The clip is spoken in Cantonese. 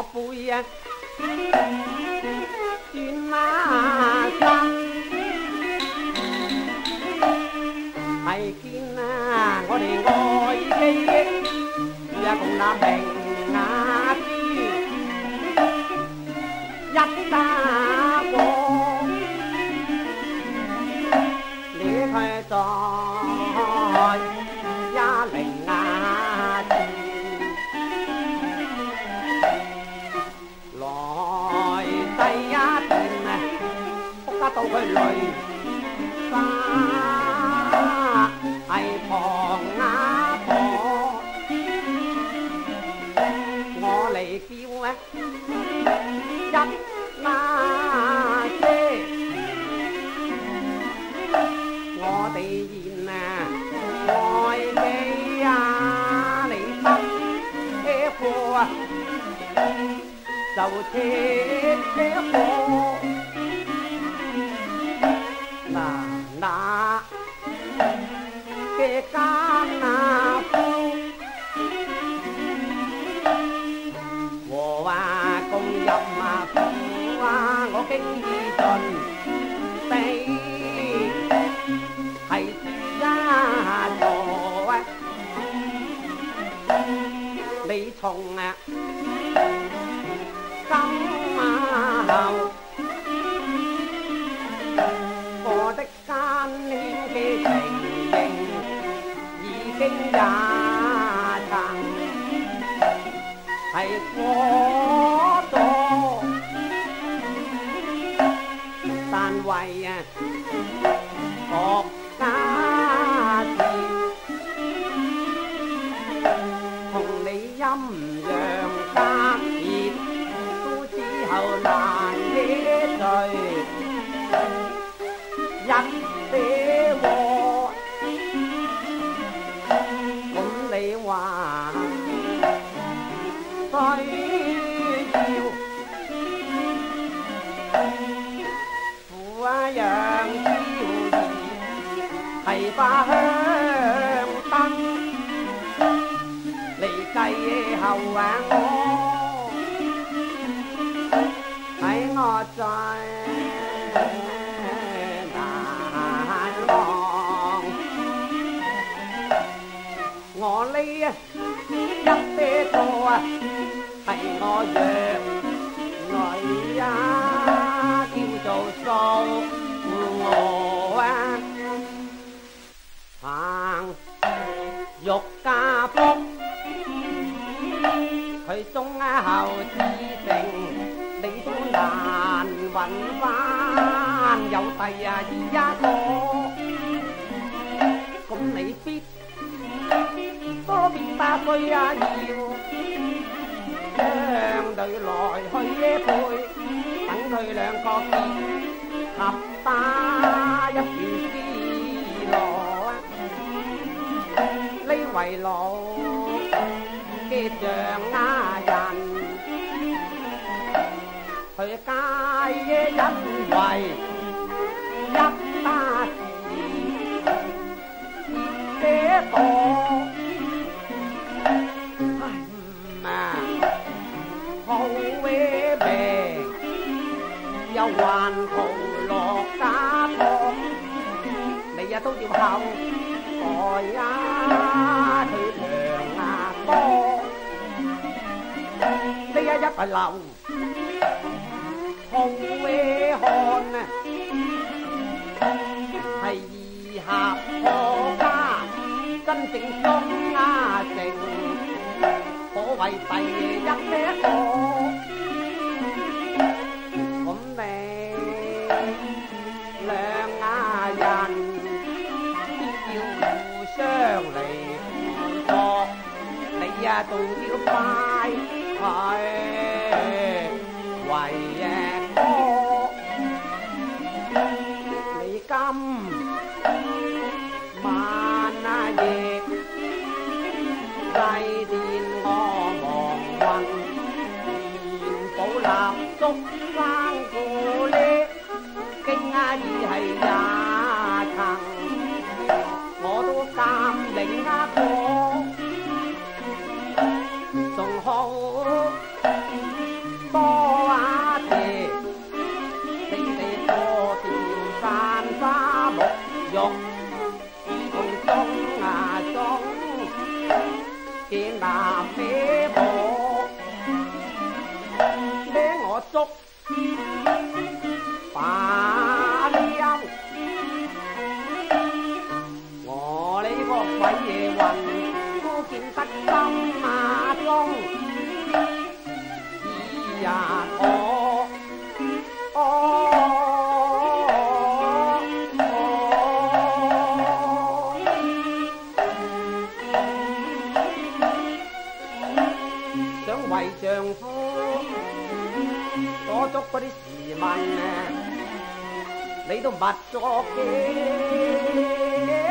背啊，轉啊身，係見啊我哋愛機呀共那平啊豬一打過，你佢在呀零啊豬。到佢累花係旁啊婆，我嚟叫啊一那些，我哋現啊愛你啊你得車貨啊，就車貨。那嘅艱啊苦，和話共飲啊苦啊，我經已盡地係一座啊，你從啊今後。嘅情形已經也曾係過咗，但為啊國家事，同你陰陽隔別，都之後難捨罪。一些禍，咁你話需要扶啊楊超兒係把香燈嚟計後啊我在我呢一些錯啊，係我弱女啊，叫做數我啊，行欲家福，佢中後至成，你都難揾翻有第二一個，咁你必多變8歲啊，要相對來去配，等佢兩個結合打一段絲羅啊！呢為老嘅象牙人，佢皆因為一打事這個。好威病，又還逃落家堂，你呀都要後代呀佢娘啊哥，呢一係流好威漢啊，係二合破家，真正中啊城。可謂第一個，咁你兩亞人必要互相嚟輔助，你呀仲要拜佢為哥，你今晚啊夜祭奠我亡魂，元寶蠟燭生故呢，經已係也曾，我都鑑領過，仲好見那飛火，孭我捉把腰，我呢個鬼嘢運都見得心馬中，是呀想為丈夫所捉嗰啲時問你都密咗嘅。